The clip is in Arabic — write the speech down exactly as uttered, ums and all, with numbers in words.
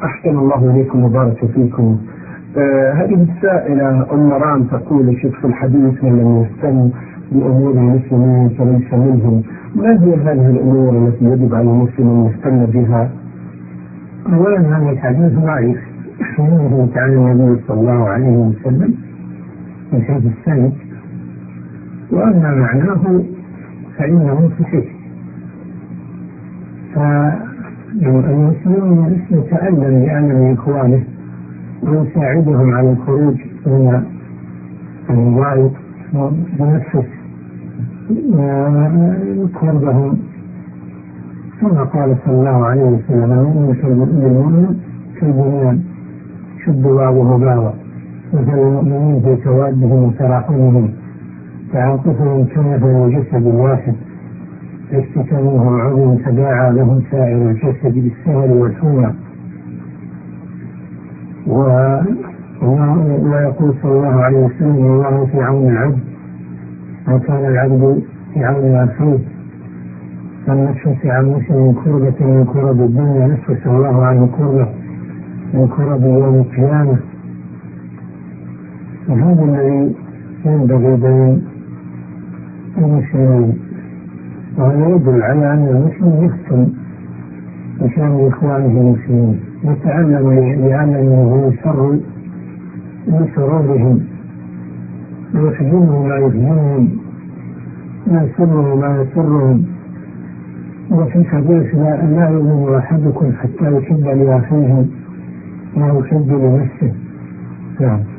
أحسن الله إليكم وبارك فيكم. آه هذه السائلة أم مرام تقول: شيخ في الحديث من لم يهتم بأمور المسلمين فليس منهم، ما هي هذه الأمور التي يجب على المسلم أن يهتم بها؟ أولا هذا الحديث ضعيف منه عن النبي صلى الله عليه وسلم من حيث السند، وأما معناه فإنه صحيح. فالمسلم يتألم لألم إخوانه ويساعدهم على الخروج من الضائق وينفس كربهم، كما قال صلى الله عليه وسلم: المؤمن للمؤمن كالبنيان يشد بعضه بعضا، مثل المؤمنين في توادهم وتراحمهم تعاطفهم كمثل الجسد الواحد اشتكى منه عضو تداعى له سائر الجسد بالسهر والحمى. ويقول صلى الله عليه وسلم: الله في عون العبد ما كان العبد في عون أخيه، من نفس عن مسلم كربة من كرب الدنيا نفس الله عنه كربة من كرب يوم القيامة. وهذا الذي ينبغي بين المسلمين، وهذا يدل على أن المسلم يهتم بشأن إخوانه المسلمين، يتعلم لأنه يسر لسرورهم ويحزنه ما يحزنهم ويسره ما يسرهم. وفي الحديث: لا, لا يؤمن أحدكم حتى يحب لأخيه ما يحب لنفسه.